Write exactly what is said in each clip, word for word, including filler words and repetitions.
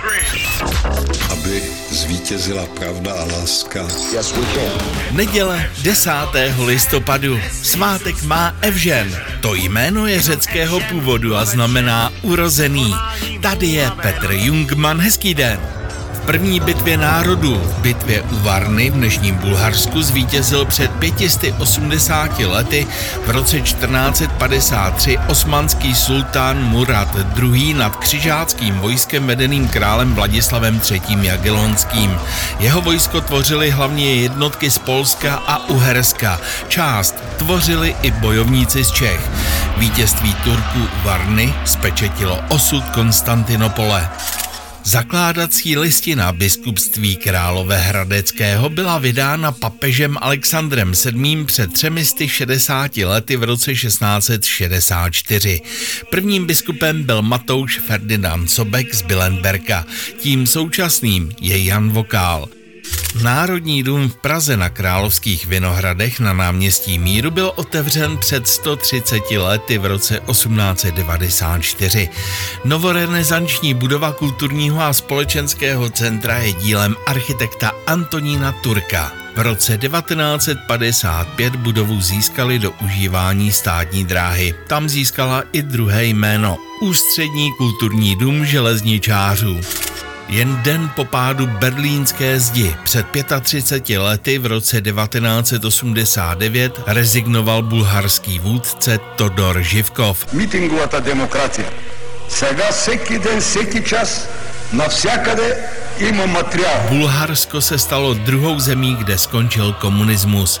Aby zvítězila pravda a láska. Yes, we can. Neděle desátého listopadu. Svátek má Evžen. To jméno je řeckého původu a znamená urozený. Tady je Petr Jungmann. Hezký den. V první bitvě národů, v bitvě u Varny v dnešním Bulharsku, zvítězil před pětisty osmdesáti lety v roce čtrnáct set padesát tři osmanský sultán Murad druhý. nad křižáckým vojskem vedeným králem Vladislavem třetím. Jagellonským. Jeho vojsko tvořily hlavně jednotky z Polska a Uherska. Část tvořili i bojovníci z Čech. Vítězství Turků u Varny spečetilo osud Konstantinopole. Zakládací listina biskupství Královéhradeckého byla vydána papežem Alexandrem sedmým. před třemi sty šedesáti lety v roce šestnáct set šedesát čtyři. Prvním biskupem byl Matouš Ferdinand Sobek z Bilenberka, tím současným je Jan Vokál. Národní dům v Praze na Královských Vinohradech na náměstí Míru byl otevřen před sto třiceti lety v roce osmnáct set devadesát čtyři. Novorenesanční budova kulturního a společenského centra je dílem architekta Antonína Turka. V roce devatenáct set padesát pět budovu získali do užívání státní dráhy. Tam získala i druhé jméno – Ústřední kulturní dům železničářů. Jen den po pádu berlínské zdi před třiceti pěti lety v roce devatenáct set osmdesát devět rezignoval bulharský vůdce Todor Živkov. Митинговата демокрация. Сега всеки ден, всеки час, навсякъде има материал. Bulharsko se stalo druhou zemí, kde skončil komunismus.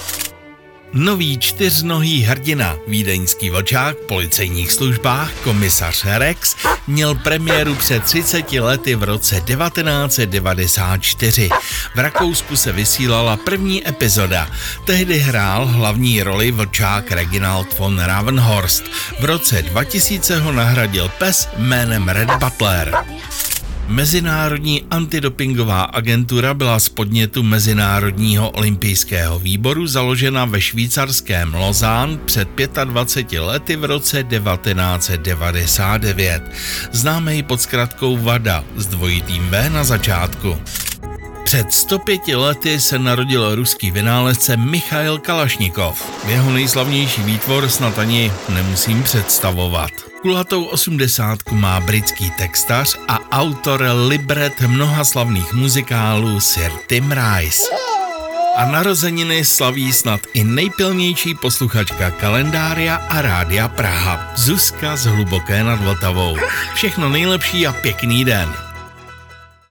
Nový čtyřnohý hrdina, vídeňský vlčák v policejních službách, komisař Rex, měl premiéru před třiceti lety v roce devatenáct set devadesát čtyři. V Rakousku se vysílala první epizoda. Tehdy hrál hlavní roli vlčák Reginald von Ravenhorst. V roce dva tisíce ho nahradil pes jménem Red Butler. Mezinárodní antidopingová agentura byla z podnětu Mezinárodního olympijského výboru založena ve švýcarském Lausanne před dvaceti pěti lety v roce devatenáct set devadesát devět. Známe ji pod zkratkou WADA s dvojitým V na začátku. Před sto pěti lety se narodil ruský vynálezce Michail Kalašnikov. Jeho nejslavnější výtvor snad ani nemusím představovat. Kulatou osmdesátku má britský textař a autor libret mnoha slavných muzikálů Sir Tim Rice. A narozeniny slaví snad i nejpilnější posluchačka kalendária a Rádia Praha, Zuzka z Hluboké nad Vltavou. Všechno nejlepší a pěkný den.